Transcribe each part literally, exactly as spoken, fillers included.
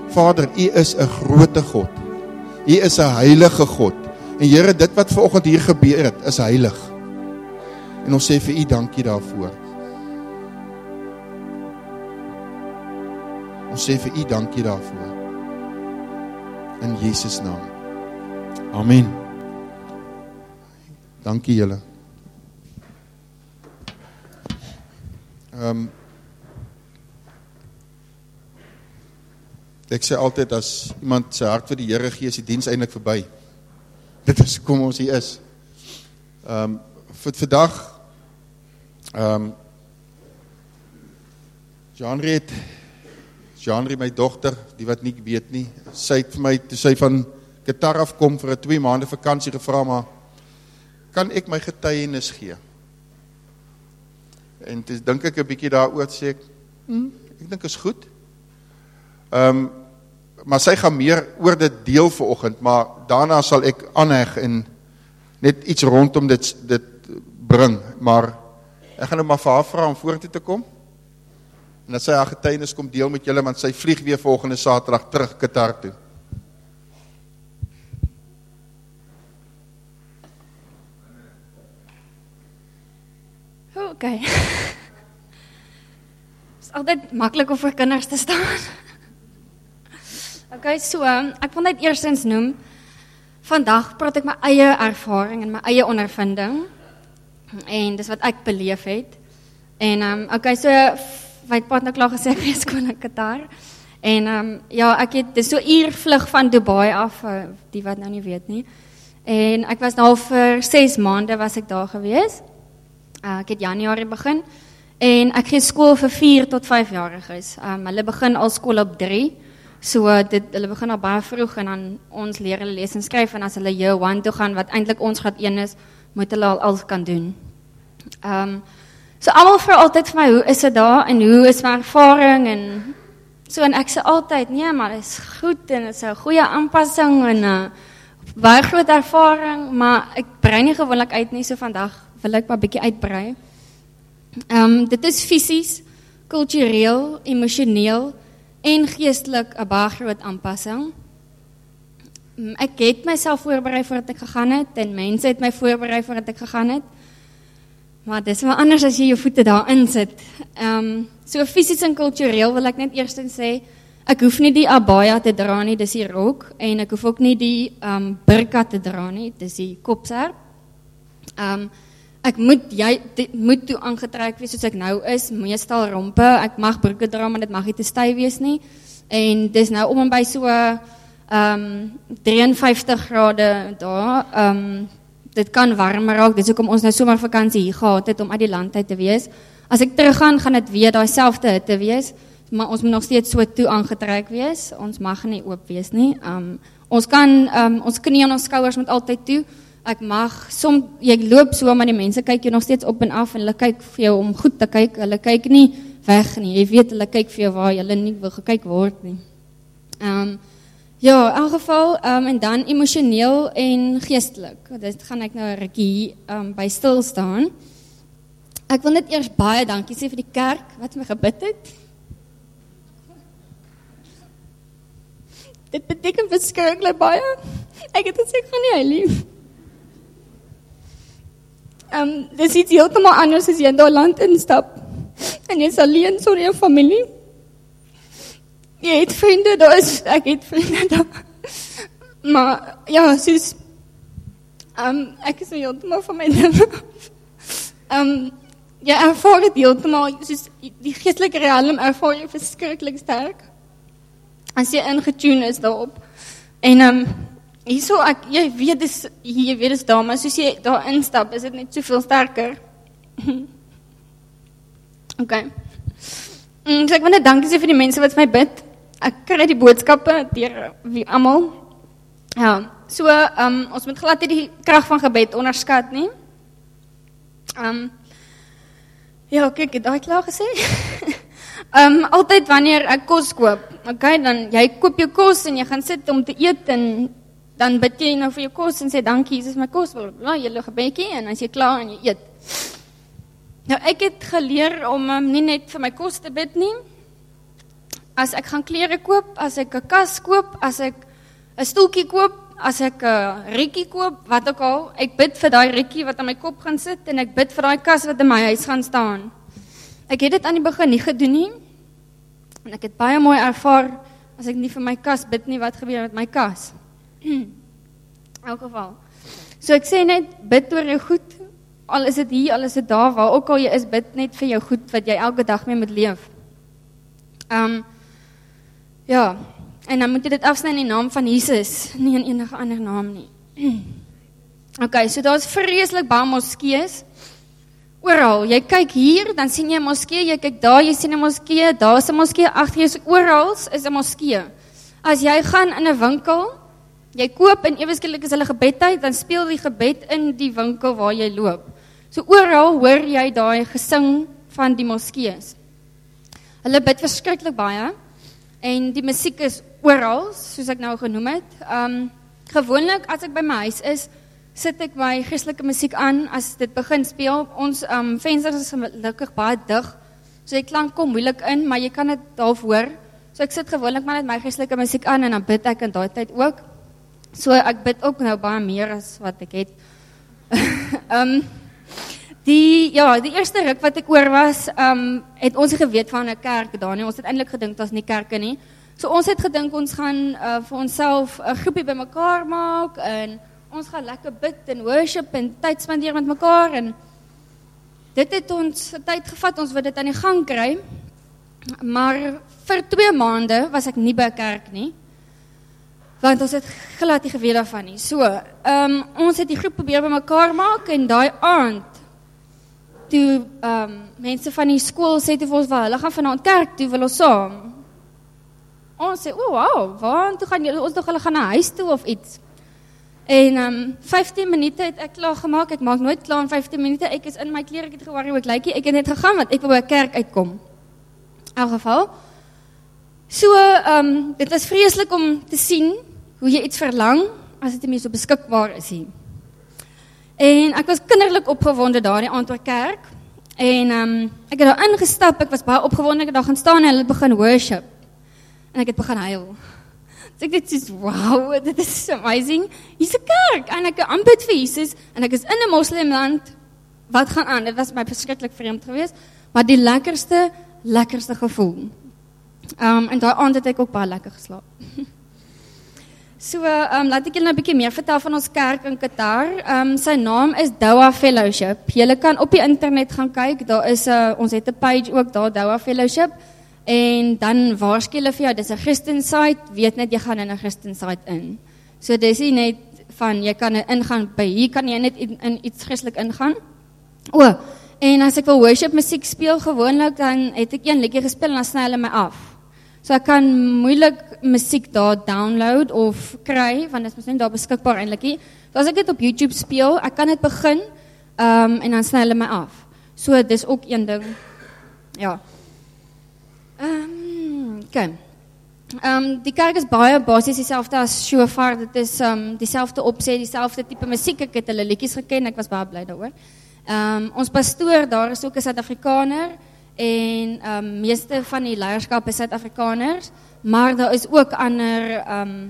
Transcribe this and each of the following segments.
Vader, U is 'n groot God. U is 'n heilige God. En Here, dit wat vanoggend hier gebeur het, is heilig. En ons sê vir U dankie daarvoor. Ons sê vir U dankie daarvoor. In Jesus naam. Amen. Dankie julle. Um, ek sê altyd, as iemand sy hart vir die Here gee, is die diens eintlik verby. Dit is kom ons hier is. Um, vir vandag, um, Jeanrie het, Jeanrie, my dogter, die wat nie weet nie, sy het vir my, toe sy van Qatar afkom vir 'n twee maande vakansie gevra, maar kan ek my getuienis gee? En toe dink ek 'n bietjie daaroor, sê ek, hm, ek dink is goed. Um, maar sy gaan meer oor dit deel vanoggend, maar daarna sal ek aanheg en net iets rondom dit, dit bring. Maar ek gaan nou maar vir haar vra om vorentoe te kom. En dat sy haar getuienis kom deel met julle, want sy vlieg weer volgende Saterdag terug Qatar toe. Oké. Okay. Het is altyd maklik om vir kinders te staan. Oké, okay, so, ek wil net eerstens noem, vandag praat ek my eie ervaring en my eie ondervinding, en dis wat ek beleef het. En, um, oké, okay, so, my pa het nou klaar gesê, ek wees kon in Qatar, en, um, ja, ek het, dis so uur vlug van Dubai af, uh, die wat nou nie weet nie, en ek was nou vir ses maande was ek daar gewees. Uh, ek het Januarie begin, en ek gee skool vir vier tot vyfjariges. Um, hulle begin al skool op drie, so dit, hulle begin al baie vroeg, en dan ons leer hulle lees en skryf, en as hulle year one toe gaan, wat eintlik ons graad een is, moet hulle al alles kan doen. Um, so almal vra altyd vir my, hoe is dit daar, en hoe is my ervaring, en so, en ek sê altyd, nee, maar dit is goed, en dit is 'n goeie aanpassing, en uh, baie groot ervaring, maar ek brei nie gewoonlik uit nie, so vandag wil ek maar bietjie uitbrei. Um, dit is fisies, kultureel, emosioneel en geestelik 'n baie groot aanpassing. Um, ek het myself voorberei voordat ek gegaan het, en mense het my voorberei voordat ek gegaan het, maar dit is wel anders as jy jou voete daarin sit. Um, so fisies en kultureel wil ek net eerstens sê, ek hoef nie die abaya te dra nie, dis die rok, en ek hoef ook nie die um, burka te dra nie, dis die kopserp. Um, Ek moet, jy, dit moet toe aangetrek wees soos ek nou is, meestal rompe, ek mag broeke dra, maar dit mag nie te styf wees nie, en dis nou om en by so um, drieënvyftig grade daar, um, dit kan warmer raak, dis ook om ons nou somervakansie hier gehad het, om uit die land uit te wees. As ek teruggaan, gaan dit weer daai selfde hitte wees, maar ons moet nog steeds so toe aangetrek wees, ons mag nie oop wees nie, um, ons kan, um, ons knie en ons skouers moet altyd toe, ek mag, som, jy loop so, maar die mense kyk jy nog steeds op en af, en hulle kyk vir jou om goed te kyk, hulle kyk nie weg nie, jy weet, hulle kyk vir jou waar jy nie wil gekyk word nie. Um, ja, in elk geval, um, en dan emosioneel en geestelik, dit gaan ek nou 'n rukkie um, by stil staan. Ek wil net eers baie dankie sê vir die kerk, wat my gebid het. Dit beteken verskriklik baie, ek het gesê, ek gaan nie hy lief. Um, dit is iets heeltemal anders as jy in daai land instap, en jy is alleen sonder jou familie. Jy het vriende, daar is, ek het vriende daar, maar ja, soos, um, ek is nou heeltemal van my ding. um, jy ervaar het heeltemal, soos die geestelike realm ervaar jy verskriklik sterk, as jy ingetune is daarop, en um, hierso, ek, jy weet is, jy weet is daar, maar soos jy daar instap, is dit net soveel sterker. Ok. Mm, so ek wil net dankie sê vir die mense wat vir my bid. Ek kry die boodskappe deur wie almal. Ja, so, um, ons moet glad nie die krag van gebed onderskat nie. Um, ja, kyk, het daai klaar gesê? um, altyd wanneer ek kos koop, okay, dan jy koop jou kos en jy gaan sit om te eet en dan bid jy nou vir jou kos en sê, dankie, Jesus, my kos, bla, jy lig 'n bedjie en as jy klaar en jy eet. Nou, ek het geleer om um, nie net vir my kos te bid nie, As ek gaan klere koop, as ek 'n kas koop, as ek 'n stoeltjie koop, as ek 'n rekkie koop, wat ook al, ek bid vir daai rekkie wat aan my kop gaan sit en ek bid vir daai kas wat in my huis gaan staan. Ek het dit aan die begin nie gedoen nie en ek het baie mooi ervaar as ek nie vir my kas bid nie, wat gebeur met my kas? In elk geval. So ek sê net, bid oor jou goed, al is dit hier, al is dit daar, waar ook al jy is, bid net vir jou goed, wat jy elke dag mee moet leef. Um, ja, en dan moet jy dit afsny in die naam van Jesus, nie in enige ander naam nie. Ok, so daar is vreeslik baie moskees, oral, jy kyk hier, dan sien jy 'n moskee, jy kyk daar, jy sien 'n moskee, daar is 'n moskee, agter jou, so oral is 'n moskee. As jy gaan in 'n winkel, jy koop en ewe skielik is hulle gebedtyd, dan speel die gebed in die winkel waar jy loop. So oral hoor jy daai gesing van die moskees. Hulle bid verskriklik baie, en die musiek is oral, soos ek nou genoem het. Um, gewoonlik, as ek by my huis is, sit ek my Christelike musiek aan, as dit begin speel. Ons um, vensters is gelukkig baie dig, so die klank kom moeilik in, maar jy kan dit half hoor. So ek sit gewoonlik maar net my Christelike musiek aan, en dan bid ek in daai tyd ook. So ek bid ook nou baie meer as wat ek het. um, die, ja, die eerste ruk wat ek oor was, um, het ons geweet van 'n kerk daar nie. Ons het eintlik gedink dat ons nie kerke nie. So ons het gedink ons gaan uh, vir onsself 'n groepie bymekaar maak en ons gaan lekker bid en worship en tyd spandeer met mekaar en dit het ons tyd gevat, ons wou dit aan die gang kry. Maar vir twee maande was ek nie by 'n kerk nie. Want ons het glad nie geweet daarvan nie. So, um, ons het die groep probeer bymekaar maak en daai aand toe um, mense van die skool sê toe vir ons, hulle gaan vanaand kerk toe, wil ons saam. Ons sê, oh wow, waar toe gaan julle, ons nog hulle gaan na huis toe of iets. En um, vyftien minute het ek klaar gemaak, ek maak nooit klaar in vyftien minute, ek is in my klere, ek het geworry hoe ek lyk, ek het net gegaan, want ek wil by 'n kerk uitkom. In elk geval. So, um, dit is vreeslik om te sien hoe jy iets verlang, as dit nie so beskikbaar is hier. En ek was kinderlik opgewonde daar die aand oor kerk, en um, ek het daar ingestap, ek was baie opgewonde, ek het daar gaan staan en hulle het begin worship, en ek het begin huil. So ek het soos, wow, dit is amazing, hier's 'n kerk, en ek aanbid vir Jesus, en ek is in 'n moslimland, wat gaan aan, dit was my verskriklik vreemd geweest, maar die lekkerste, lekkerste gevoel. Um, en daai aand het ek ook baie lekker geslaap. So, um, laat ek julle 'n bietjie meer vertel van ons kerk in Qatar. Um, sy naam is Dawa Fellowship. Julle kan op die internet gaan kyk, daar is 'n uh, ons het 'n page ook daar, Dawa Fellowship. En dan waarsku hulle vir jou, dis 'n Christen site, weet net jy gaan in 'n Christen site in. So dis nie net van jy kan ingaan by hier kan jy net in, in iets Christelik ingaan. O, en as ek wil worship musiek speel gewoonlik, dan het ek een liedjie gespeel en dan sny hulle my af. So ek kan moeilik musiek daar download of kry, want dit is mos nie daar beskikbaar eintlik nie. So as ek dit op YouTube speel, ek kan dit begin, um, en dan sny hulle my af. So dis ook een ding, ja. Um, okay. Um, die kerk is baie basies dieselfde as Shofar, dit is um, dieselfde opset, dieselfde tipe musiek, ek het hulle liedjies geken, ek was baie bly daaroor. Um, ons pastoor daar is ook 'n Suid-Afrikaner, en um, meeste van die leierskap is Suid-Afrikaners, maar daar is ook ander um,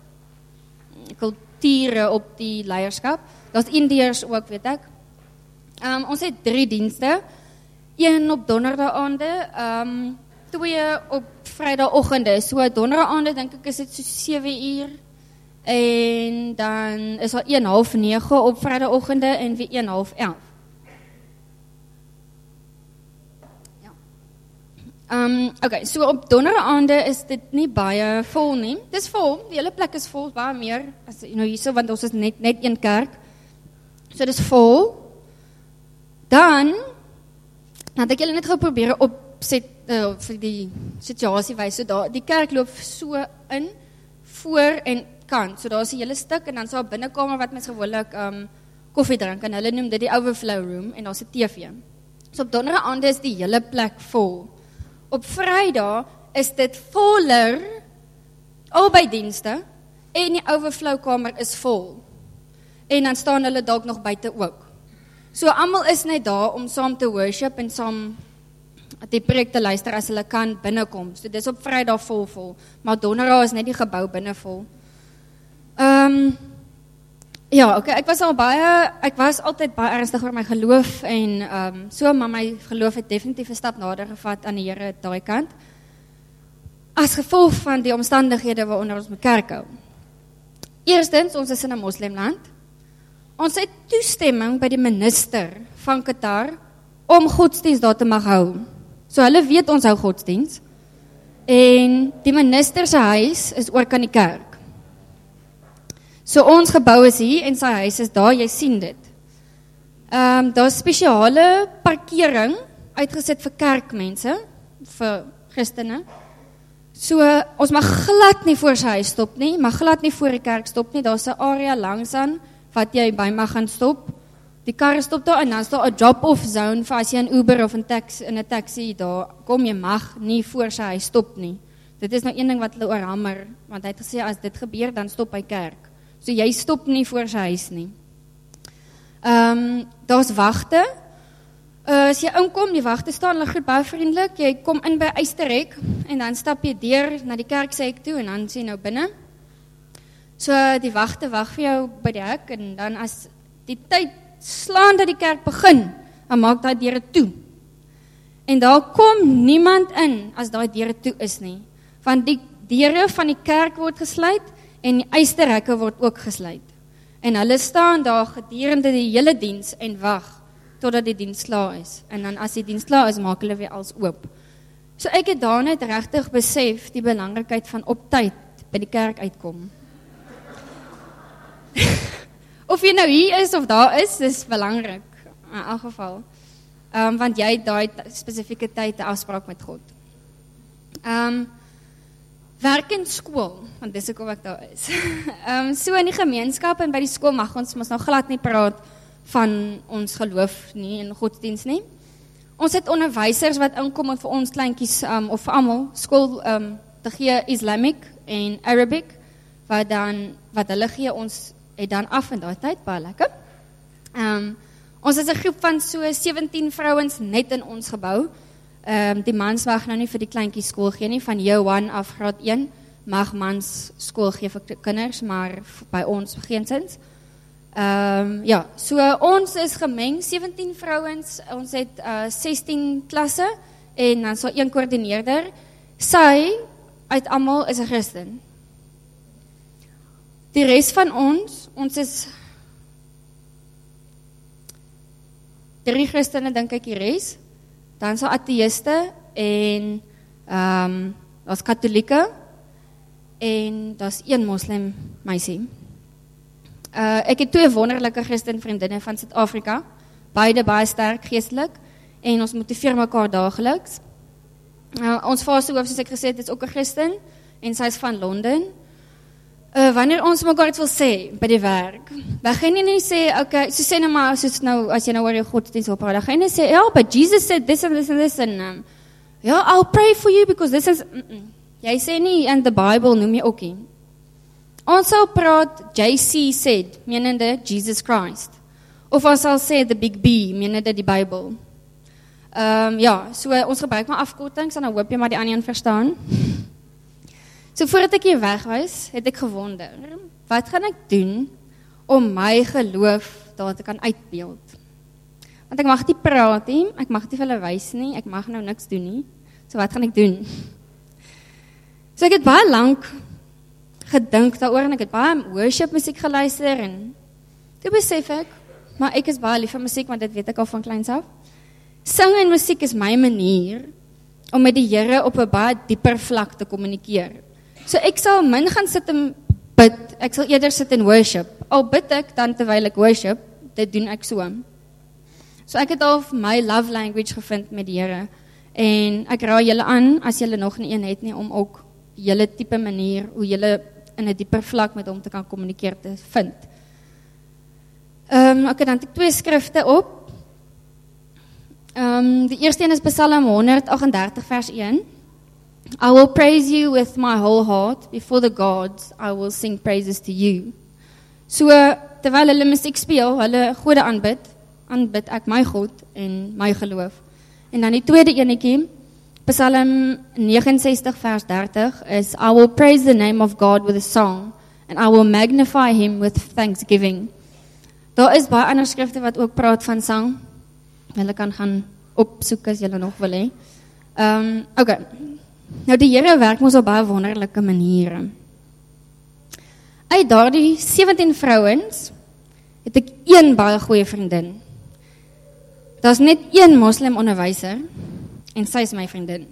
kulture op die leierskap. Daar's Indiërs ook, weet ek. Um, ons het drie dienste, een op donderdaande, um, twee op vrydagoggende, so donderdaande dink ek is dit so sewe uur, en dan is daar een half nege op vrydagoggende en weer een half elf. Um, okay, so op donderdaande is dit nie baie vol nie. Dis vol, die hele plek is vol, baie meer as you know, hierso, want ons is net net een kerk. So dis vol. Dan het ek julle net gou probeer opset uh, vir die situasie wys. So daar die kerk loop so in voor en kant. So daar's 'n hele stuk en dan so 'n binnekamer wat mens gewoonlik um koffie drink en hulle noem dit die overflow room en daar's 'n T V. So op donderdaande is die hele plek vol. Op Vrydag is dit voller, albei dienste, en die overflow kamer is vol. En dan staan hulle dalk nog buite ook. So almal is net daar om saam te worship en saam die preek te luister as hulle kan binnekom. So dis op Vrydag vol vol, maar Donderdag is net die gebou binne vol. Ehm um, Ja, okay, ek was al baie, ek was altyd baie ernstig oor my geloof en um, so, maar my geloof het definitief 'n stap nader gevat aan die Here daai kant. As gevolg van die omstandighede waaronder ons met kerk hou. Eerstens, ons is in 'n moslimland. Ons het toestemming by die minister van Qatar om godsdienst daar te mag hou. So hulle weet ons hou godsdienst. En die minister se huis is oor kan die kerk. So ons gebou is hier en sy huis is daar, jy sien dit. Um, daar is spesiale parkering uitgesit vir kerkmense, vir Christene. So ons mag glad nie voor sy huis stop nie, mag glad nie voor die kerk stop nie, daar is 'n area langsaan wat jy by mag gaan stop. Die kar stop daar en dan is daar 'n drop-off zone vir as jy in Uber of in, taxi, in 'n taxi daar kom, jy mag nie voor sy huis stop nie. Dit is nou een ding wat hulle oorhammer, want hy het gesê as dit gebeur dan stop hy kerk. So jy stop nie voor sy huis nie. Ehm um, daar's wagte. Uh, as jy inkom, die wagte staan hulle groet baie vriendelik. Jy kom in by Eysterhek en dan stap jy deur na die kerk se hek toe en dan sien jy nou binne. So die wagte wag vir jou by die hek en dan as die tyd slaan dat die kerk begin, dan maak daai deure toe. En daar kom niemand in as daai deure toe is nie. Want die deure van die kerk word gesluit en die Eysterhekke word ook gesluit. En hulle staan daar gedurende die hele diens en wag totdat die diens klaar is. En dan as die diens klaar is, maak hulle weer als oop. So ek het daar net regtig besef die belangrikheid van op tyd by die kerk uitkom. Of jy nou hier is of daar is, is belangrik in elk geval. Um, want jy het daai spesifieke tyd 'n afspraak met God. Um, Werk in skool, want dis ook wat daar is. um, so in die gemeenskap en by die skool mag ons mos nou glad nie praat van ons geloof nie en godsdienst nie. Ons het onderwysers wat inkom en vir ons kleintjies um, of vir almal skool um, te gee Islamic en Arabic wat dan wat hulle gee ons het dan af in daai tyd baie lekker. Um, ons is 'n groep van so sewentien vrouens net in ons gebou. Um, die mans mag nou nie vir die kleintjies skool gee nie, van jou een af graad een mag mans skool gee vir kinders, maar by ons geensins. Um, ja, so ons is gemeng, sewentien vrouens, ons het uh, sestien klasse en dan so een koördineerder. Sy uit almal is 'n Christen. Die res van ons, ons is drie Christene dink ek die res. Dan so ateïste en ehm um, daar's Katolieke en daar's een moslim meisie. Uh ek het twee wonderlike Christen vriendinne van Suid-Afrika, beide baie sterk geestelik en ons motiveer mekaar daagliks. Uh, ons vaderhoof soos ek gesê het is ook 'n Christen en sy is van Londen. Uh, wanneer ons mekaar iets wil sê by die werk, dan gaan jy nie sê, okay, so sê nou maar, soos nou, as jy nou oor jou godsdienst opraad, dan gaan jy nie sê, ja, but Jesus said this and this and this, and um, ja, I'll pray for you, because this is, mm -mm. Jy sê nie, in the Bible noem jy ook nie. Ons sal praat, J C said, menende Jesus Christ, of ons sal sê, the big B, menende die Bible. Um, ja, so ons gebruik maar afkortings, en dan hoop jy maar die ander een verstaan. So voordat ek hier weg was, het ek gewonder, wat gaan ek doen om my geloof daar te kan uitbeeld? Want ek mag nie praat nie, ek mag nie vir hulle wys nie, ek mag nou niks doen nie. So wat gaan ek doen? So ek het baie lank gedink daaroor en ek het baie worship musiek geluister en toe besef ek, maar ek is baie lief vir musiek, want dit weet ek al van kleins af. Sing en musiek is my manier om met die Here op 'n baie dieper vlak te kommunikeer. So ek sal min gaan sit en bid, ek sal eerder sit en worship. Al bid ek dan terwyl ek worship, dit doen ek so. So ek het al my love language gevind met die Here en ek raai julle aan, as julle nog nie een het nie, om ook julle tipe manier, hoe julle in 'n dieper vlak met hom te kan kommunikeer te vind. Um, ok, dan het ek twee skrifte op. Um, die eerste een is Psalm honderd agt en dertig vers een. I will praise you with my whole heart, before the gods I will sing praises to you. So, terwyl hulle musiek speel, hulle gode aanbid, aanbid ek my God en my geloof. En dan die tweede enetjie, Psalm negenensestig vers dertig is I will praise the name of God with a song and I will magnify him with thanksgiving. Daar is baie ander skrifte wat ook praat van sang. Julle kan gaan opsoek as julle nog wil hê. Ehm um, okay. Nou die Here werk mos op baie wonderlike maniere. Uit daardie sewentien vrouens het ek een baie goeie vriendin. Daar's net een moslim onderwyser en sy is my vriendin.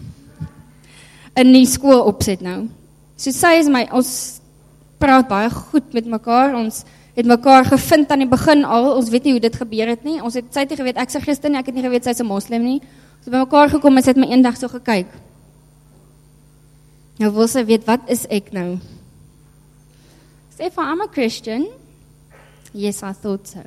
In die skool opset nou. So sy is my, ons praat baie goed met mekaar, ons het mekaar gevind aan die begin al, ons weet nie hoe dit gebeur het nie, ons het, sy het nie geweet, ek is 'n Christen nie, ek het nie geweet sy is 'n moslim nie, ons het by mekaar gekom en sy het my eendag so gekyk. Nou wil sy weet, wat is ek nou? Sê van, I'm a Christian. Yes, I thought so.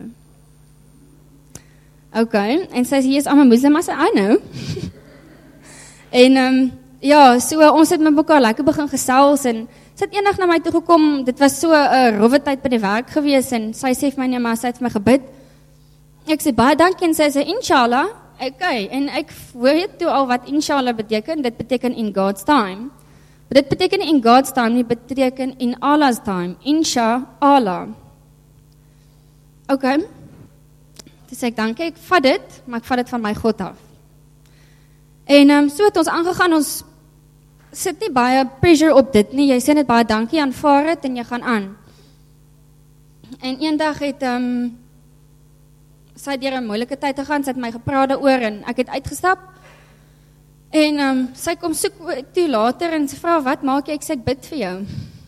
Okay, en sy sê, yes, I'm a Muslim, I say, I know. en, um, ja, so ons het met mekaar lekker begin gesels, en sy het eendag na my toe gekom, dit was so 'n uh, rowwe tyd by die werk gewees, en sy sê vir my, nee, maar sy het vir my gebid. Ek sê, baie dankie, en sy sê, inshallah, okay, en ek weet toe al wat inshallah beteken, dit beteken in God's time. Maar dit beteken nie in God's time, nie beteken in Allah's time, inshallah. Okay, toe sê ek, dankie, ek vat dit, maar ek vat dit van my God af. En um, so het ons aangegaan, ons sit nie baie pressure op dit nie, jy sê net baie dankie, aanvaar het en jy gaan aan. En eendag het um, sy deur 'n moeilike tyd gegaan, sy het my gepraat daaroor en ek het uitgestap. En um, sy kom soek toe later en sy vra, wat maak jy? Ek sê, ek bid vir jou.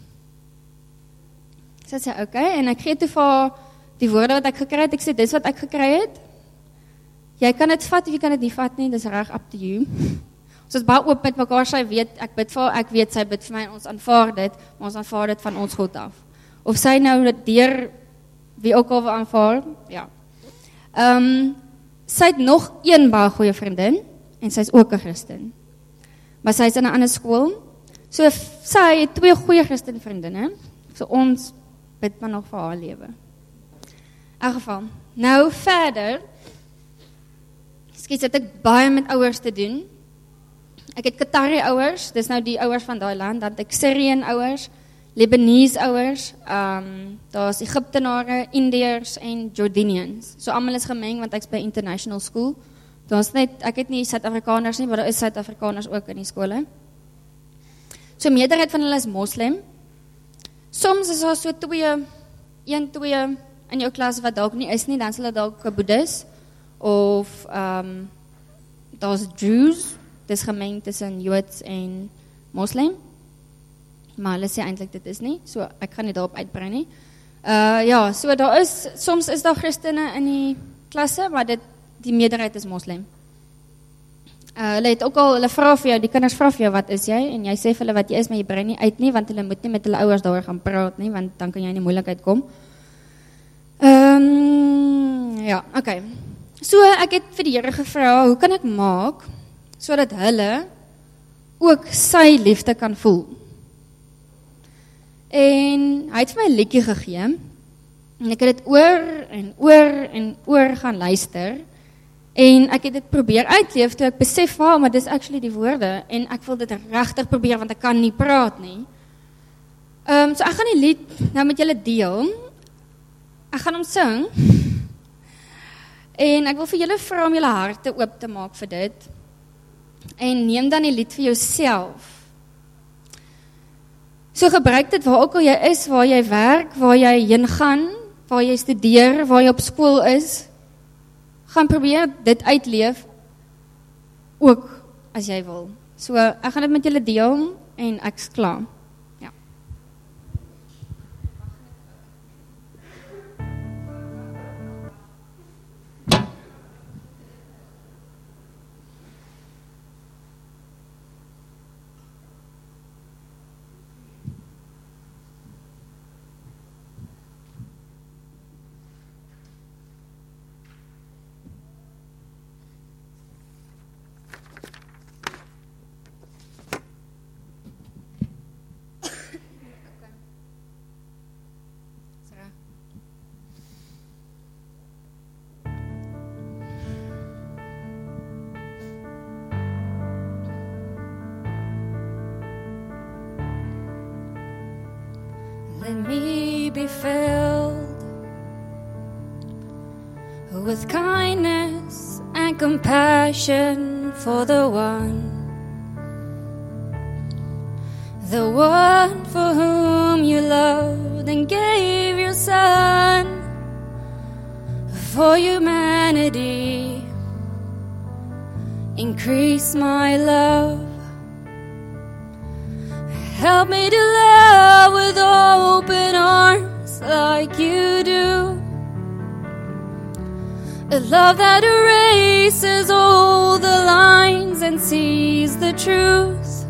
Sy sê, okay, en ek gee toe vir die woorde wat ek gekry het, ek sê, dis wat ek gekry het. Jy kan dit vat of jy kan dit nie vat nie, dis reg up to you. Ons is baie oop met mekaar, sy weet, ek bid vir, ek weet, sy bid vir my, ons aanvaar dit, maar ons aanvaar dit van ons God af. Of sy nou dit deur wie ook al wil aanvaar, ja. Um, sy het nog een baie goeie vriendin, en sy is ook 'n Christen. Maar sy is in 'n ander skool, so sy het twee goeie Christen vriendinne, so ons bid maar nog vir haar lewe. In elk geval, nou verder, skiet het ek baie met ouers te doen. Ek het Qatari ouers, dis nou die ouers van daai land, dan het ek Syrian ouers, Lebanese ouers, um, daar's Egiptenare, Indiërs en Jordanians. So almal is gemeng, want ek's by international school. Daar's net, ek het nie Suid-Afrikaners nie, maar daar is Suid-Afrikaners ook in die skole. So meerderheid van hulle is moslim. Soms is daar so twee, een, twee in jou klas wat dalk nie is nie, dan is hulle dalk 'n boeddhis, of um, daar's Jews, dis gemeng tussen Joods en moslim, maar hulle sê eintlik dit is nie, so ek gaan nie daarop uitbrei nie. Uh, ja, so daar is, soms is daar Christene in die klasse, maar dit, die meerderheid is moslim. Uh, hulle het ook al, hulle vra vir jou, die kinders vra vir jou, wat is jy? En jy sê vir hulle wat jy is, maar jy brei nie uit nie, want hulle moet nie met hulle ouers daaroor gaan praat nie, want dan kan jy in die moeilikheid kom. Um, ja, oké. Okay. So ek het vir die Here gevra, hoe kan ek maak, sodat hulle ook sy liefde kan voel? En hy het vir my 'n liedjie gegee, en ek het dit oor en oor en oor gaan luister, en ek het dit probeer uitleef, toe ek besef, wow, maar dis actually die woorde, en ek wil dit regtig probeer, want ek kan nie praat nie. Um, so ek gaan die lied nou met julle deel, ek gaan hom sing, en ek wil vir julle vra om julle harte oop te maak vir dit, en neem dan die lied vir jouself. So gebruik dit waar ook al jy is, waar jy werk, waar jy heen gaan, waar jy studeer, waar jy op skool is, gaan probeer dit uitleef, ook as jy wil. So ek gaan dit met julle deel, en ek's klaar. Ja. Let me be filled with kindness and compassion for the one, the one for whom you loved and gave your son for humanity. Increase my love. Help me to love with open arms like you do. A love that erases all the lines and sees the truth.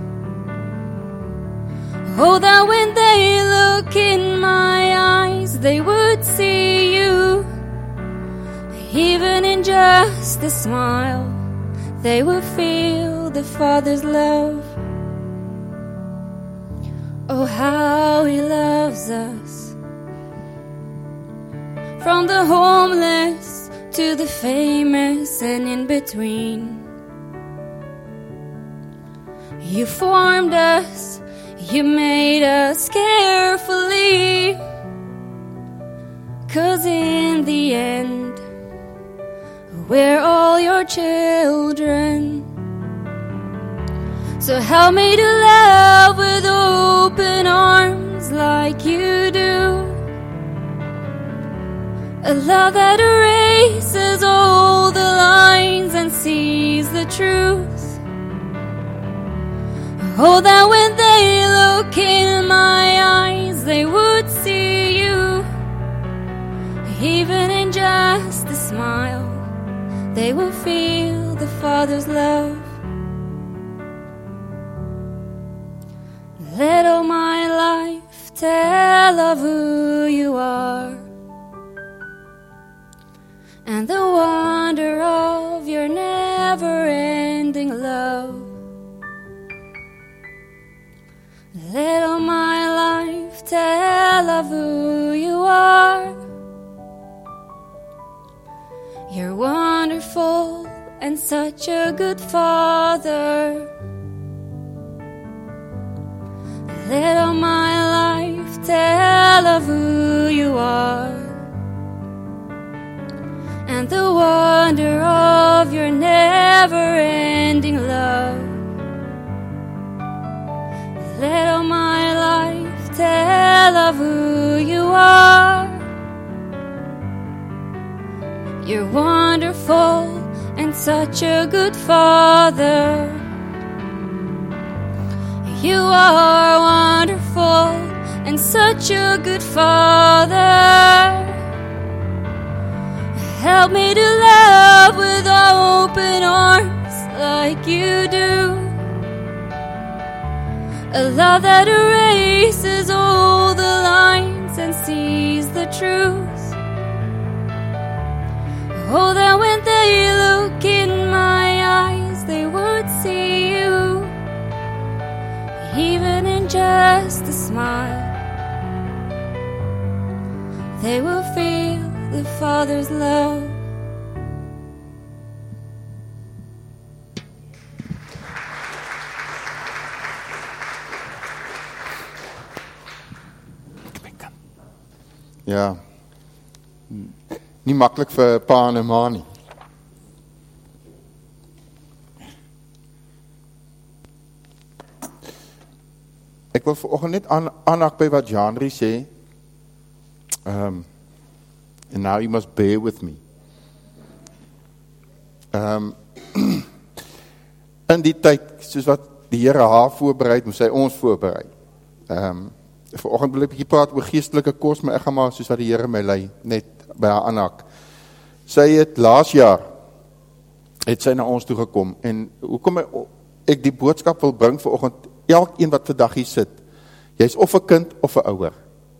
Oh, that when they look in my eyes, they would see you. Even in just a smile, they will feel the Father's love. Oh, how He loves us. From the homeless to the famous and in between. You formed us, you made us carefully. 'Cause in the end, we're all your children. So help me to love with open arms like you do. A love that erases all the lines and sees the truth. Oh, that when they look in my eyes, they would see you. Even in just a smile, they will feel the Father's love. Let all my life tell of who you are, and the wonder of your never-ending love. Let all my life tell of who you are. You're wonderful and such a good Father. Let all my life tell of who you are, and the wonder of your never-ending love. Let all my life tell of who you are. You're wonderful and such a good Father. You are wonderful and such a good Father. Help me to love with open arms like you do. A love that erases all the lines and sees the truth. Oh, that when they look in my eyes, they would see you. Even in just a smile, they will feel the Father's love. Ja, nie maklik vir pa en 'n ma nie. Ek wil vanoggend net aan, aanhaak by wat Janri sê. Um, and now you must bear with me. Um, in die tyd, soos wat die Here haar voorbereid, moes hy ons voorbereid. Um, vanoggend wil ek 'n bietjie praat oor geestelike kos, maar ek gaan maar soos wat die Here my lei, net by haar aanhaak. Sy het laas jaar, het sy na ons toe gekom, en hoekom ek die boodskap wil bring vanoggend, elkeen wat vandag hier sit, jy is of 'n kind of 'n ouer.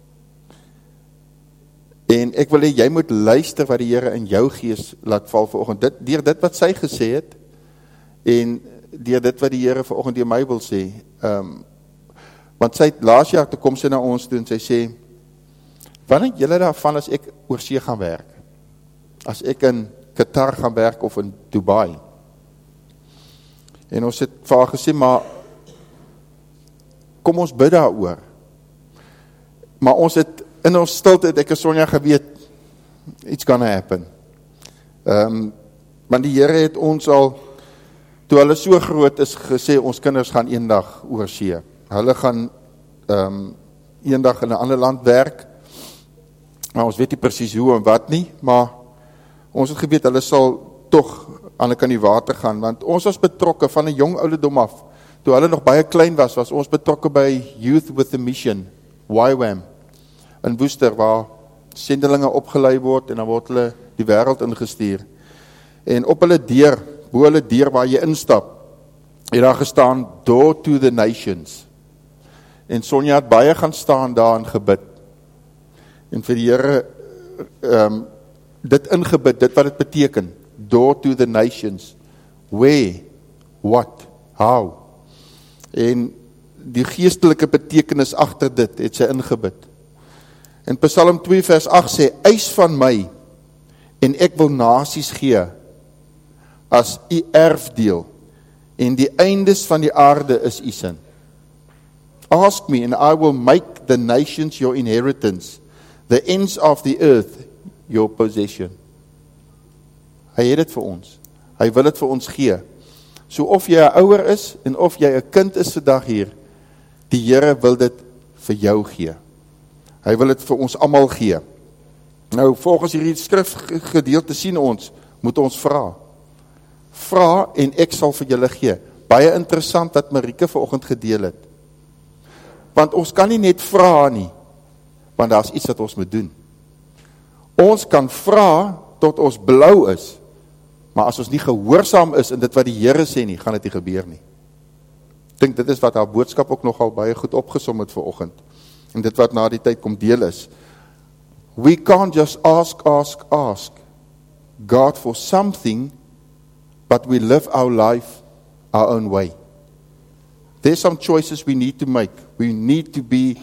En ek wil hê jy moet luister wat die Here in jou gees laat val vanoggend, dit, deur dit wat sy gesê het, en deur dit wat die Here vanoggend deur my wil sê, um, want sy het laas jaar, toe kom sy na ons toe, en sy sê, wat dink julle daarvan as ek oor see gaan werk? As ek in Qatar gaan werk, of in Dubai? En ons het vir haar gesê, maar kom ons bid daaroor. Maar ons het, in ons stilte het ek en Sonja geweet, it's gonna happen. Um, want die Here het ons al, toe hulle so groot is, gesê, ons kinders gaan eendag oor see. Hulle gaan um, eendag in 'n ander land werk, maar ons weet nie presies hoe en wat nie, maar ons het geweet, hulle sal toch aan die kan die water gaan, want ons was betrokke van 'n jong ouderdom af. Toe hulle nog baie klein was, was ons betrokke by Youth with a Mission, Y WAM, in Woester, waar sendelinge opgelei word, en dan word hulle die wêreld ingestuur. En op hulle deur, bo hulle deur waar jy instap, het daar gestaan, Door to the Nations. En Sonja het baie gaan staan daar en gebid. En vir die Here, um, dit ingebid, dit wat het beteken, Door to the Nations. Where, what, how. En die geestelike betekenis agter dit, het sy ingebid. En Psalm twee vers agt sê, eis van my, en ek wil nasies gee, as u erfdeel, en die eindes van die aarde is u sin. Ask me, and I will make the nations your inheritance, the ends of the earth your possession. Hy het dit vir ons. Hy wil dit vir ons gee. So of jy 'n ouer is, en of jy 'n kind is vandag hier, die Here wil dit vir jou gee. Hy wil dit vir ons almal gee. Nou, volgens hierdie skrifgedeelte sien ons, moet ons vra. Vra en ek sal vir julle gee. Baie interessant wat Marike vanoggend gedeel het. Want ons kan nie net vra nie, want daar is iets wat ons moet doen. Ons kan vra tot ons blou is, maar as ons nie gehoorsaam is in dit wat die Here sê nie, gaan dit nie gebeur nie. Ek dink dit is wat haar boodskap ook nogal baie goed opgesom het vanoggend. En dit wat na die tyd kom deel is. We can't just ask, ask, ask God for something, but we live our life our own way. There's some choices we need to make. We need to be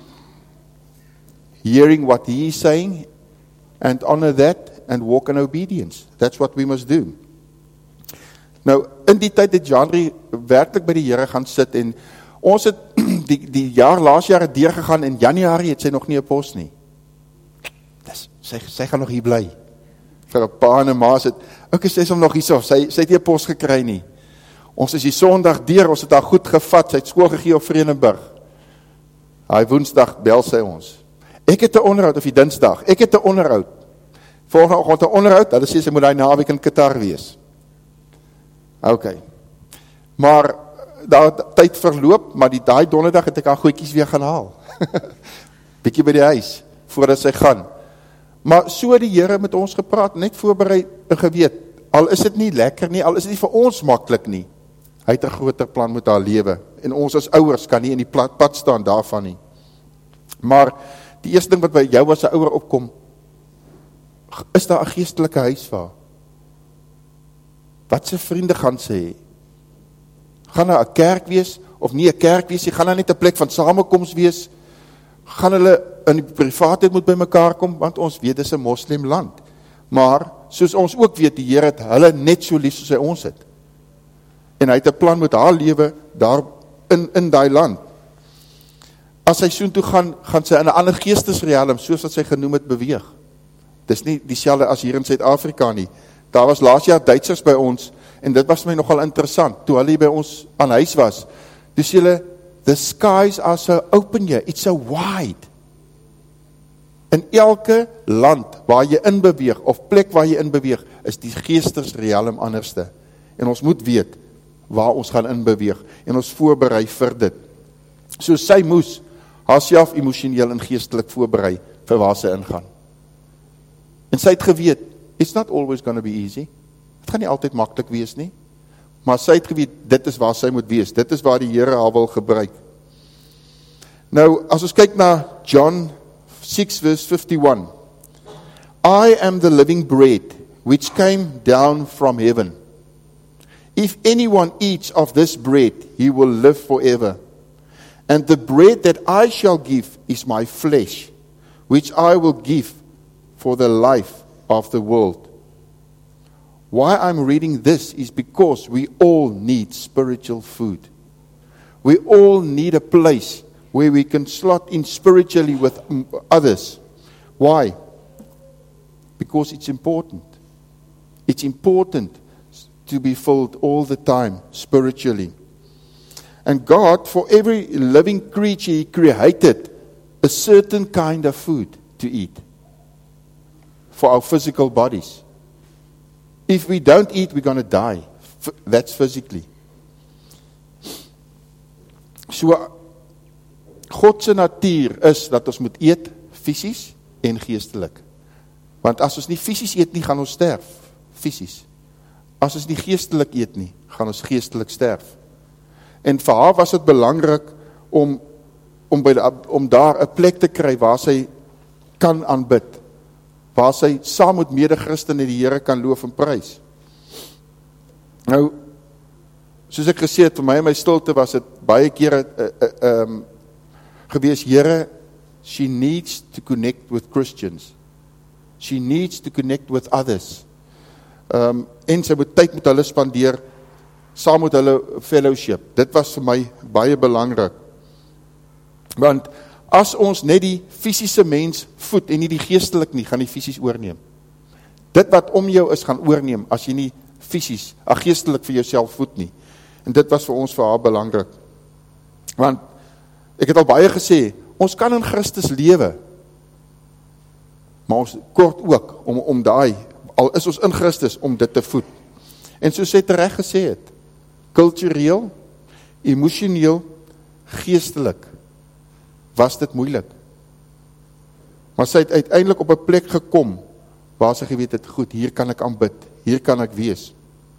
hearing what He is saying and honor that and walk in obedience. That's what we must do. Nou, in die tyd het Janri werklik by die Here gaan sit en ons het die, die jaar, laas jaar het deurgegaan en Januarie het sy nog nie 'n pos nie. Dis, sy, sy gaan nog hier bly. Vir 'n pa en 'n ma sit, okay, sy is hom nog hier so, sy, sy het nie 'n pos gekry nie. Ons is die Sondag deur, ons het haar goed gevat, sy het skool gegee op Vredenburg. Hy Woensdag bel sy ons. Ek het 'n onderhoud, of die Dinsdag, ek het 'n onderhoud. Volgende oggend 'n onderhoud, hulle sê sy moet daai naweek in Qatar wees. Ok. Maar daar tyd verloop, maar die daai donderdag het ek haar goedjies weer gaan haal. Bietjie by die huis, voordat sy gaan. Maar so het die Here met ons gepraat, net voorberei en geweet, al is dit nie lekker nie, al is dit nie vir ons maklik nie, hy het 'n groter plan met haar lewe, en ons as ouers kan nie in die pad, pad staan daarvan nie. Maar die eerste ding wat by jou as 'n ouer opkom, is daar 'n geestelike huis vir haar? Wat sy vriende gaan sê? Gaan daar 'n kerk wees, of nie 'n kerk wees, gaan daar net 'n plek van samekoms wees, gaan hulle in die privaatheid moet by mekaar kom, want ons weet, dis 'n moslim land. Maar, soos ons ook weet, die Here het hulle net so lief soos hy ons het. En hy het 'n plan met haar lewe daar in, in daai land. As sy soontoe gaan, gaan sy in 'n ander geestesrealm, soos wat sy genoem het, beweeg. Dis nie dieselfde as hier in Suid-Afrika nie. Daar was laas jaar Duitsers by ons, en dit was my nogal interessant, toe hulle by ons aan huis was. Dus julle, the skies are so open here, it's so wide. In elke land waar jy in beweeg, of plek waar jy in beweeg, is die geestesrealm anderste. En ons moet weet, waar ons gaan in beweeg, en ons voorberei vir dit. So sy moes, haarself emosioneel en geestelik voorberei, vir waar sy ingaan. En sy het geweet, it's not always going to be easy. Het gaan nie altyd maklik wees nie. Maar sy het geweet, dit is waar sy moet wees. Dit is waar die Here haar wil gebruik. Nou, as ons kyk na John six verse fifty-one. I am the living bread, which came down from heaven. If anyone eats of this bread, he will live forever. And the bread that I shall give is my flesh, which I will give for the life of the world. Why I'm reading this is because we all need spiritual food. We all need a place where we can slot in spiritually with others. Why? Because it's important. It's important to be filled all the time spiritually. And God, for every living creature, He created a certain kind of food to eat for our physical bodies. If we don't eat, we're going to die. That's physically. So, God se natuur is dat ons moet eet fisies en geestelik. Want as ons nie fisies eet nie, gaan ons sterf. Fisies. As ons nie geestelik eet nie, gaan ons geestelik sterf. En vir haar was dit belangrik om om by die, om daar 'n plek te kry waar sy kan aanbid. Waar sy saam met mede-Christene die Here kan loof en prys. Nou, soos ek gesê het, vir my en my stilte was dit baie kere uh, uh, um, gewees, Here, she needs to connect with Christians. She needs to connect with others. Um, en sy moet tyd met hulle spandeer, saam met hulle fellowship. Dit was vir my baie belangrik. Want as ons net die fisiese mens voed en nie die geestelik nie, gaan die fisies oorneem. Dit wat om jou is, gaan oorneem as jy nie fisies, ag geestelik vir jouself voed nie. En dit was vir ons vir haar belangrik. Want ek het al baie gesê, ons kan in Christus lewe, maar ons kort ook om om daai, al is ons in Christus, om dit te voed. En soos sy tereg gesê het, kultureel, emosioneel, geestelik, was dit moeilik. Maar sy het uiteindelik op 'n plek gekom, waar sy geweet het, goed, hier kan ek aanbid, hier kan ek wees.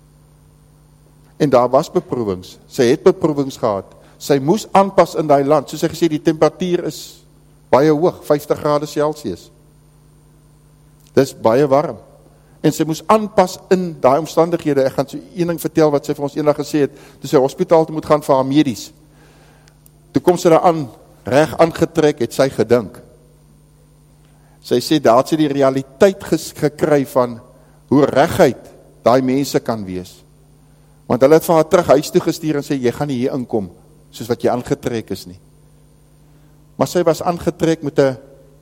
En daar was beproewings, sy het beproewings gehad, sy moes aanpas in daai land, soos sy gesê, die temperatuur is baie hoog, vyftig grade Celsius. Dis baie warm. En sy moes aanpas in daai omstandighede. Ek gaan so een ding vertel wat sy vir ons eendag gesê het, toe sy hospitaal toe moet gaan vir haar medies. Toe kom sy daar aan, reg aangetrek, het sy gedink. Sy sê, daar het sy die realiteit ges, gekry van hoe reguit daai mense kan wees. Want hulle het vir haar terug huis toe gestuur en sê, jy gaan nie hier inkom, soos wat jy aangetrek is nie. Maar sy was aangetrek met 'n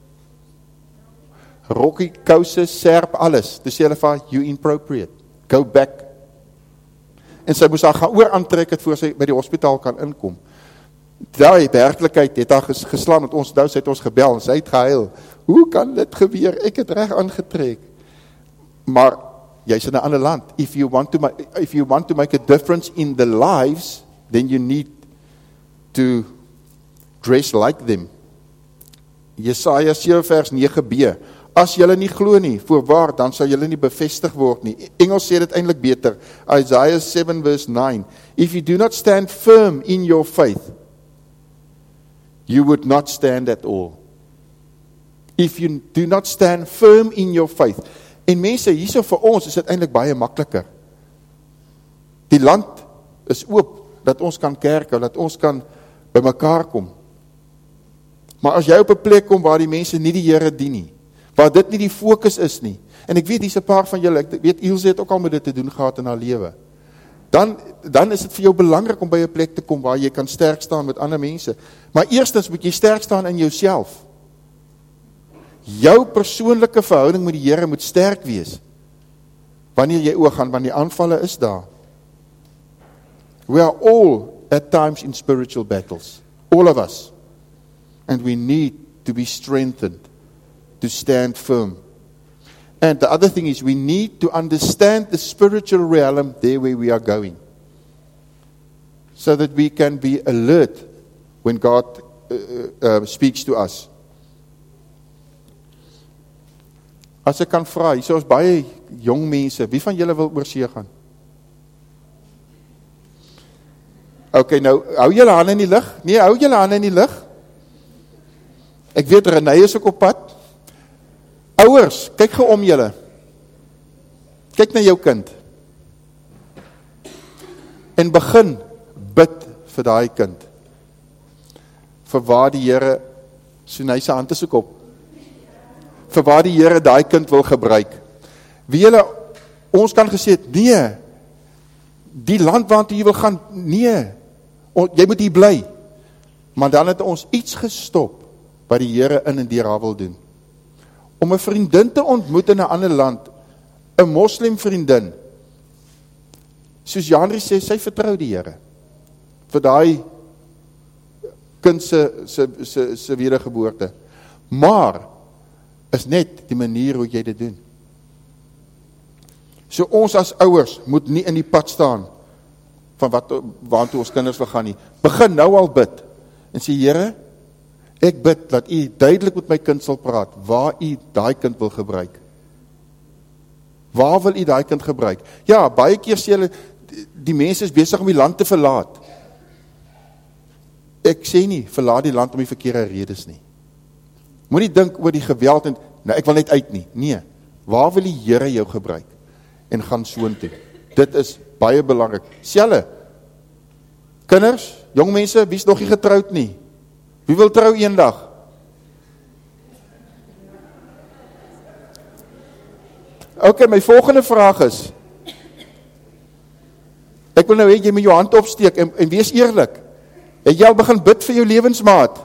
rokkie, kouse, serp, alles. Toe sê hulle vir haar, you inappropriate, go back. En sy moes haar gaan oor aantrek het, voor sy by die hospitaal kan inkom. Daai werklikheid het haar ges, geslaan, met ons nou, sy het ons gebel, en sy het gehuil, hoe kan dit gebeur, ek het reg aangetrek. Maar, jy is in 'n ander land, if you want to make, if you want to make a difference in the lives, then you need to dress like them. Jesaja sewe vers nege b, as julle nie glo nie, voorwaar, dan sal julle nie bevestig word nie. Engels sê dit eintlik beter, Isaiah seven verse nine, if you do not stand firm in your faith, you would not stand at all. If you do not stand firm in your faith. En mense, hierso vir ons is dit eintlik baie makliker. Die land is oop, dat ons kan kerk hou, dat ons kan by mekaar kom. Maar as jy op 'n plek kom waar die mense nie die Here dien nie, waar dit nie die fokus is nie, en ek weet hier's 'n paar van julle, ek weet Ilse het ook al met dit te doen gehad in haar lewe, dan, dan is dit vir jou belangrik om by 'n plek te kom waar jy kan sterk staan met ander mense. Maar eerstens moet jy sterk staan in jouself. Jou persoonlike verhouding met die Here moet sterk wees, wanneer jy oor gaan, want die aanvalle is daar. We are all at times in spiritual battles, all of us, and we need to be strengthened, to stand firm. And the other thing is, we need to understand the spiritual realm there where we are going, so that we can be alert when God uh, uh, speaks to us. As ek kan vra, hier is baie jong mense, wie van julle wil oorsee gaan? Ok, nou, hou julle hande in die lig? Nee, hou julle hande in die lig? Ek weet, Renée is ook op pad. Ouers, kyk gou om julle. Kyk na jou kind. En begin bid vir daai kind. Vir waar die Here, so hy sy hand is ook op, vir waar die Here daai kind wil gebruik. Wie julle, ons kan gesê het, nee, die land waartoe jy wil gaan, nee, jy moet hier bly. Maar dan het ons iets gestop wat die Here in en deur haar wil doen. Om 'n vriendin te ontmoet in 'n ander land, 'n moslim vriendin. Soos Janri sê, sy vertrou die Here vir daai kind se se se se wedergeboorte. Maar is net die manier hoe jy dit doen. So ons as ouers moet nie in die pad staan van wat waartoe ons kinders wil gaan nie. Begin nou al bid en sê, Here, ek bid dat U duidelik met my kind sal praat, waar U daai kind wil gebruik. Waar wil U daai kind gebruik? Ja, baie keer sê hulle, die, die mense is besig om die land te verlaat. Ek sê nie, verlaat die land om die verkeerde redes nie. Moenie dink oor die geweld en, nou ek wil net uit nie. Nee, waar wil die Here jou gebruik? En gaan soontoe. Dit is baie belangrik. Selfe, kinders, jong mense, wie is nog nie getroud nie? Wie wil trou eendag? Ok, my volgende vraag is, ek wil nou hê jy met jou hand opsteek en, en wees eerlik. Het jy al begin bid vir jou lewensmaat?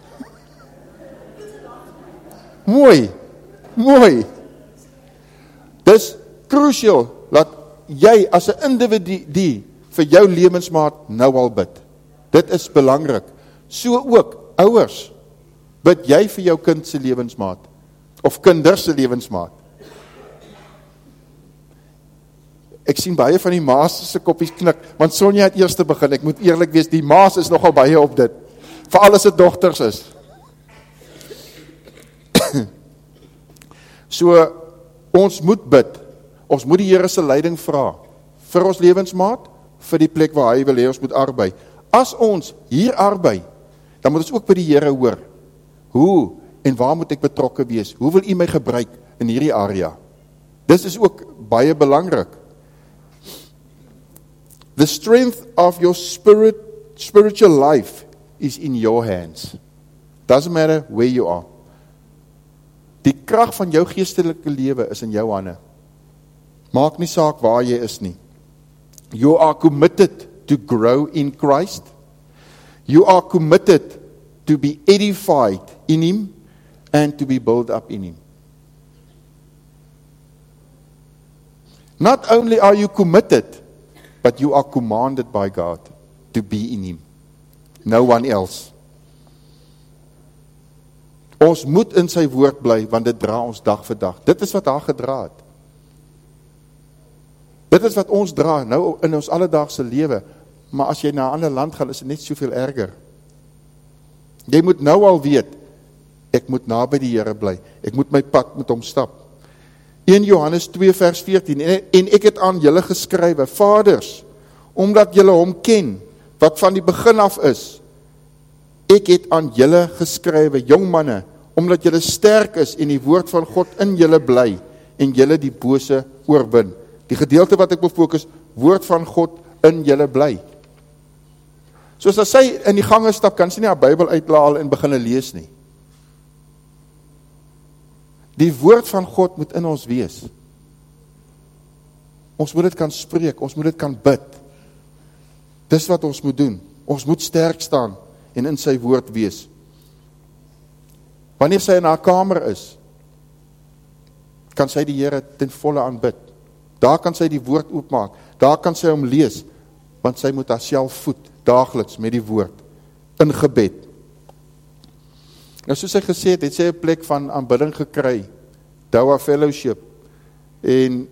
Mooi, mooi. Dis crucial, dat jy as 'n individu vir jou lewensmaat nou al bid. Dit is belangrik. So ook, ouers, bid jy vir jou kind se lewensmaat, of kinders se lewensmaat. Ek sien baie van die ma's se koppies knik, want Sonja het eers te begin, ek moet eerlik wees, die ma's is nogal baie op dit, veral as dit dogters is. So, ons moet bid, ons moet die Here se leiding vra, vir ons lewensmaat, vir die plek waar hy wil hê ons moet arbei. As ons hier arbei, dan moet ons ook by die Here hoor, hoe en waar moet ek betrokke wees, hoe wil U my gebruik in hierdie area? Dis is ook baie belangrik. The strength of your spirit, spiritual life is in your hands. Doesn't matter where you are. Die krag van jou geestelike lewe is in jou hande. Maak nie saak waar jy is nie. You are committed to grow in Christ. You are committed to be edified in Him and to be built up in Him. Not only are you committed, but you are commanded by God to be in Him. No one else. Ons moet in sy woord bly, want dit dra ons dag vir dag. Dit is wat haar gedra het. Dit is wat ons dra, nou in ons alledaagse lewe. Maar as jy na 'n ander land gaan, is dit net soveel erger. Jy moet nou al weet, ek moet naby die Here bly. Ek moet my pad met hom stap. Eerste Johannes twee vers veertien, en ek het aan julle geskrywe, vaders, omdat julle hom ken, wat van die begin af is. Ek het aan julle geskrywe, jong manne, omdat julle sterk is en die woord van God in julle bly, en julle die bose oorwin. Die gedeelte wat ek wil fokus, woord van God in julle bly. Soos as sy in die gange stap, kan sy nie haar Bybel uitlaal en begin lees nie. Die woord van God moet in ons wees. Ons moet dit kan spreek, ons moet dit kan bid. Dis wat ons moet doen. Ons moet sterk staan en in sy woord wees. Wanneer sy in haar kamer is, kan sy die Here ten volle aanbid. Daar kan sy die woord oopmaak, daar kan sy hom lees, want sy moet haarself voed, daagliks met die woord, in gebed. Nou soos sy gesê het, het sy 'n plek van aanbidding gekry, Doua Fellowship, en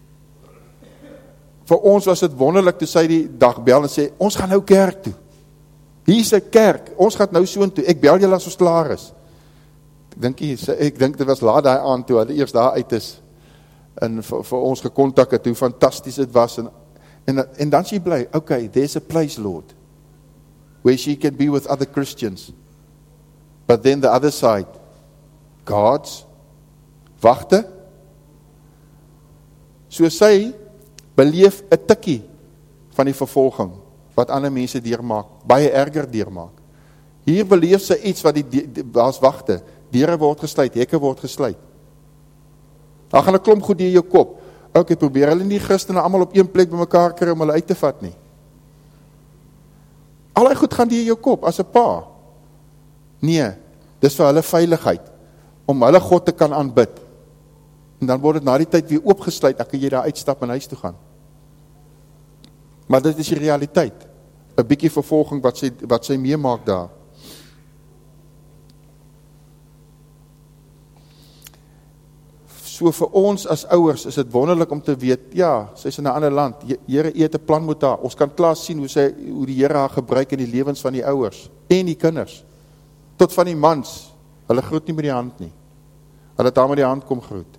vir ons was dit wonderlik toe sy die dag bel en sê, ons gaan nou kerk toe. Hier is 'n kerk, ons gaan nou soontoe, ek bel julle as ons klaar is. Ek dink, ek dink dit was laat daai aand toe, hulle eers daar uit is, en vir, vir ons gekontak het, hoe fantasties dit was, en, en, en dan sy bly, okay, there's a place, Lord, where she can be with other Christians, but then the other side, God's, wagte, so sy beleef 'n tikkie van die vervolging, wat ander mense deurmaak, baie erger deurmaak. Hier beleef sy iets wat die, daar's wagte, deure word gesluit, hekke word gesluit. Daar gaan 'n klomp goed deur jou kop. Ok, probeer hulle nie Christene almal op een plek bymekaar kry om hulle uit te vat nie. Al die goed gaan deur jou kop, as 'n pa. Nee, dis vir hulle veiligheid, om hulle God te kan aanbid. En dan word dit na die tyd weer oopgesluit, dan kan jy daar uitstap en huis toe gaan. Maar dit is die realiteit. 'n Bietjie vervolging wat sy, wat sy meemaak daar. So vir ons as ouers is dit wonderlik om te weet, ja, sy is in 'n ander land, Here, U het 'n plan met haar, ons kan klaar sien hoe, sy, hoe die Here haar gebruik in die lewens van die ouers, en die kinders, tot van die mans, hulle groet nie met die hand nie, hulle het daar met die hand kom groet.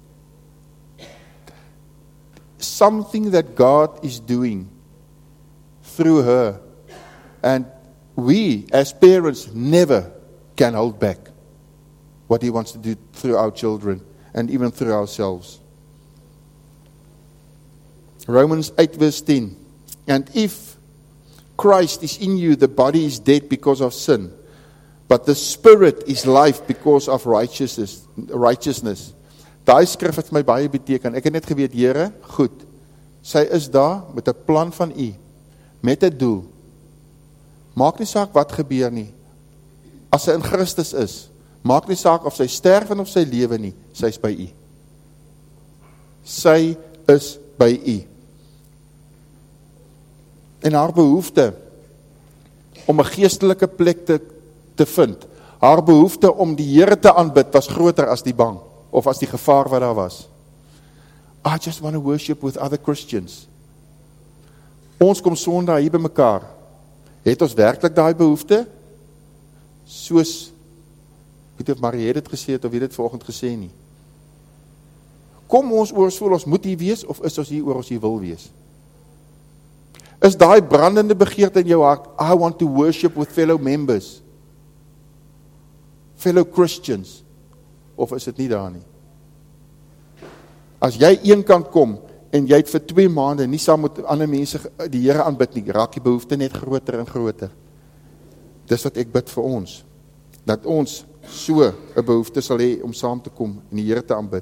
Something that God is doing through her, and we as parents never can hold back what He wants to do through our children, and even through ourselves. Romans eight verse ten, and if Christ is in you, the body is dead because of sin, but the spirit is life because of righteousness. righteousness. Daai skrif het my baie beteken. Ek het net geweet, Here, goed, sy is daar met 'n plan van U, met 'n doel. Maak nie saak wat gebeur nie. As sy in Christus is, maak nie saak of sy sterf en of sy lewe nie, sy is by U. Sy is by U. En haar behoefte om 'n geestelike plek te, te vind, haar behoefte om die Here te aanbid was groter as die bang, of as die gevaar wat daar was. I just want to worship with other Christians. Ons kom Sondag hier by mekaar. Het ons werklik daai behoefte? Soos, weet of Marie het dit gesê het, of het dit vanoggend gesê nie. Kom ons oor ons voel, ons moet hier wees, of is ons hier oor ons hier wil wees? Is daai brandende begeerte in jou hart, I want to worship with fellow members, fellow Christians, of is dit nie daar nie? As jy een kant kom, en jy het vir twee maande nie saam met ander mense die Here aanbid nie, raak die behoefte net groter en groter. Dis wat ek bid vir ons, dat ons so 'n behoefte sal hê om saam te kom en die Here te aanbid.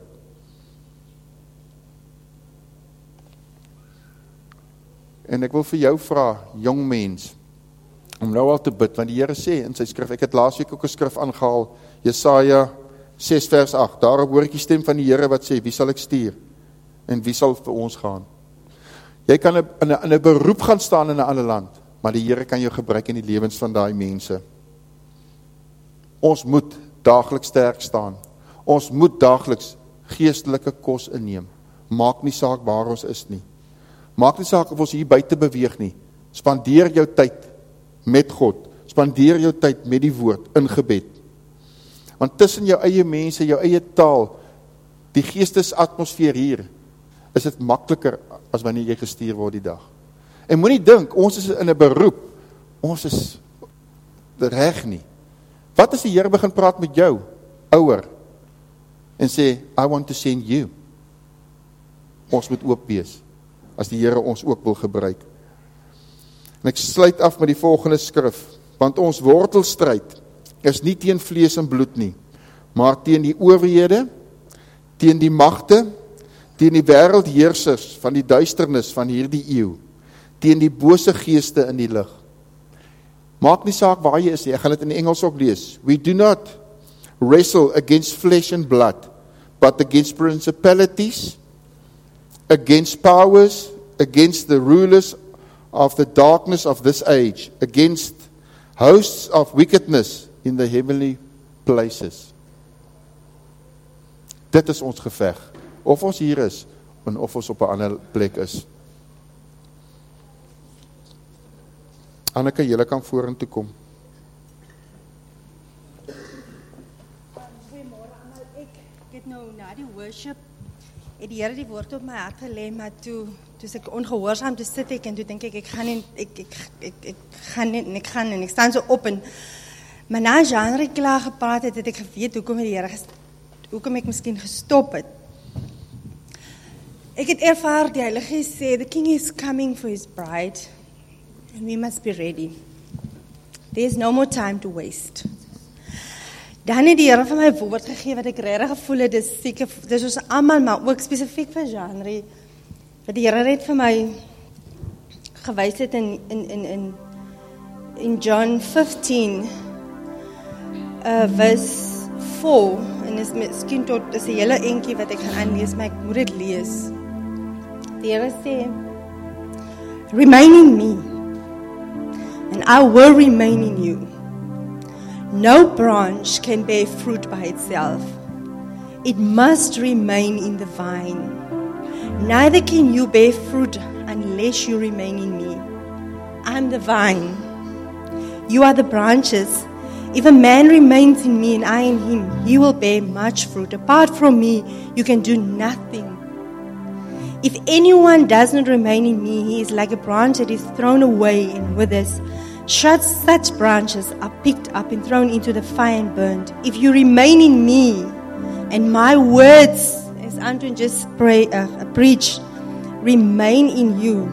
En ek wil vir jou vra, jong mens, om nou al te bid, want die Here sê in sy skrif, ek het laasweek ook 'n skrif aangehaal, Jesaja ses vers agt, daarop hoor ek die stem van die Here wat sê, wie sal ek stuur? En wie sal vir ons gaan? Jy kan in 'n in 'n beroep gaan staan in 'n ander land, maar die Here kan jou gebruik in die lewens van daai mense. Ons moet daagliks sterk staan. Ons moet daagliks geestelike kos inneem. Maak nie saak waar ons is nie. Maak nie saak of ons hier buite beweeg nie. Spandeer jou tyd met God. Spandeer jou tyd met die woord in gebed. Want tussen jou eie mense, jou eie taal, die geestesatmosfeer hier, is dit makliker as wanneer jy gestuur word die dag. En moenie dink, ons is in 'n beroep, ons is reg nie. Wat as die Here begin praat met jou, ouer, en sê, I want to send you? Ons moet oop wees, as die Here ons ook wil gebruik. En ek sluit af met die volgende skrif, want ons wortelstryd is nie teen vlees en bloed nie, maar teen die owerhede, teen die magte, teen die wêreldheersers van die duisternis van hierdie eeu, teen die bose geeste in die lig. Maak nie saak waar jy is nie, ek gaan dit in Engels ook lees. We do not wrestle against flesh and blood, but against principalities, against powers, against the rulers of the darkness of this age, against hosts of wickedness in the heavenly places. Dit is ons geveg, of ons hier is, en of ons op 'n ander plek is. Anneke, julle kan vorentoe kom. Goeiemôre almal. Ek het nou na die worship, het die Here die woord op my hart gelê, maar toe, toe ek ongehoorsaam toe sit ek, en toe dink ek, ek gaan nie, ek, ek, ek, ek gaan nie, en ek gaan, en ek staan so op, en, maar na Jean-Henri klaar gepraat het, het ek geweet, hoekom het die Here, hoekom ek miskien gestop het. Ek het ervaar, die Heilige Gees sê, the King is coming for his bride, and we must be ready. There is no more time to waste. Dan het die Here vir my woord gegee, wat ek regtig gevoel het, dis seker, dis ons almal, maar ook spesifiek vir Jean-Henri, wat die Here het vir my gewys het in, in, in, in, in John fifteen. uh, vers four, en is miskien tot, is 'n hele entjie wat ek gaan aanlees, maar ek moet dit lees. Die Here sê, remain in me, and I will remain in you. No branch can bear fruit by itself. It must remain in the vine. Neither can you bear fruit unless you remain in me. I'm the vine. You are the branches. If a man remains in me and I in him, he will bear much fruit. Apart from me, you can do nothing. If anyone does not remain in me, he is like a branch that is thrown away and withers. Such branches are picked up and thrown into the fire and burned. If you remain in me, and my words, as Anton just pray, uh, preached, remain in you.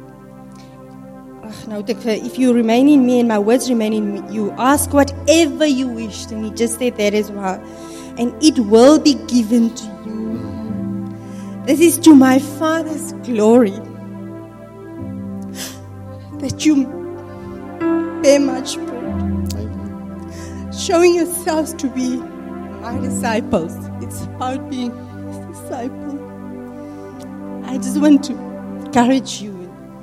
Now, if you remain in me and my words remain in me, you ask whatever you wish. And he just said that as well. And it will be given to you. This is to my Father's glory, that you bear much fruit, showing yourselves to be my disciples. It's about being his disciple. I just want to encourage you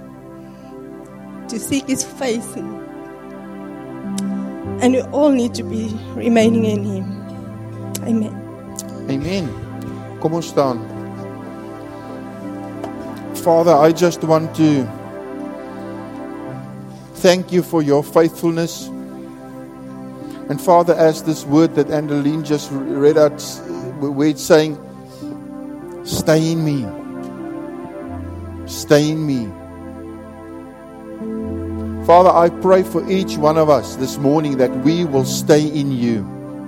to seek his face, and, and we all need to be remaining in him. Amen. Amen. Kom ons staan. Father, I just want to thank you for your faithfulness. And Father, as this word that Andeline just read out, where it's saying, stay in me. Stay in me. Father, I pray for each one of us this morning that we will stay in you.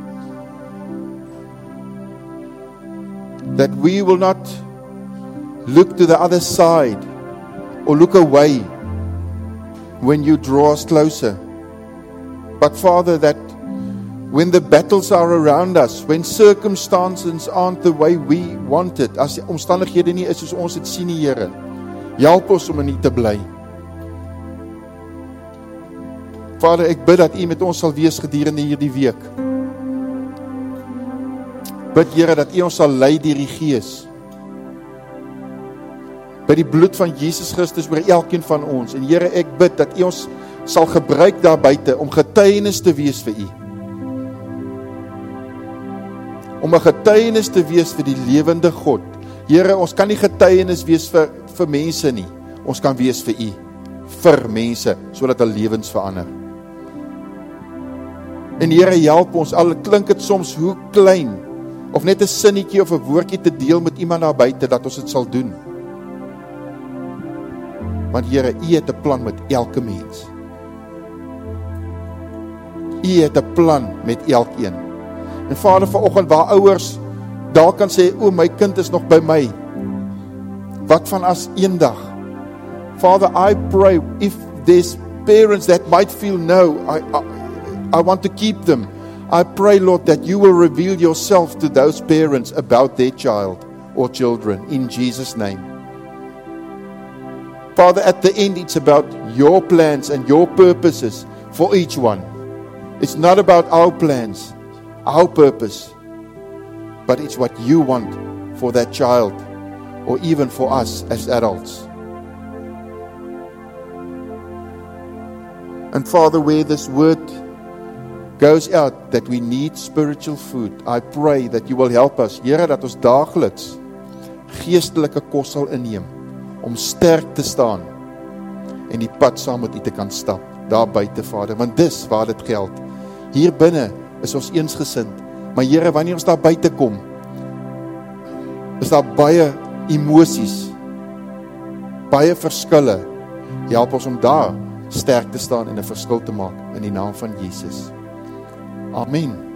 That we will not look to the other side or look away when you draw us closer. But Father, that when the battles are around us, when circumstances aren't the way we want it, as omstandighede nie is soos ons dit sien, Here, help ons om in U te bly. Vader, ek bid dat U met ons sal wees gedurende hierdie week. Bid, Here, dat U ons sal lei deur die Gees. By die bloed van Jesus Christus oor elkeen van ons. En Here, ek bid dat U ons sal gebruik daar buite om getuienis te wees vir U. Om 'n getuienis te wees vir die lewende God. Here, ons kan nie getuienis wees vir, vir mense nie. Ons kan wees vir U. Vir mense, sodat hulle lewens verander. En Here, help ons, al klink dit soms hoe klein, of net 'n sinnetjie of 'n woordjie te deel met iemand daar buite, dat ons dit sal doen. Want Here, U het 'n plan met elke mens. U het 'n plan met elkeen. En Vader, vanoggend waar ouers daar kan sê, o, my kind is nog by my. Wat van as eendag? Father, I pray, if there's parents that might feel, no, I, I, I want to keep them. I pray, Lord, that you will reveal yourself to those parents about their child or children, in Jesus' name. Father, at the end, it's about your plans and your purposes for each one. It's not about our plans, our purpose, but it's what you want for that child, or even for us as adults. And Father, where this word goes out, that we need spiritual food, I pray that you will help us, Here, dat ons daagliks geestelike kos sal inneem, om sterk te staan, en die pad saam met U te kan stap, daar buite, Vader, want dis waar dit geld. Hier binne is ons eensgesind, maar Here, wanneer ons daar buite kom, is daar baie emosies, baie verskille. Help ons om daar sterk te staan en 'n verskil te maak, in die naam van Jesus. Amen.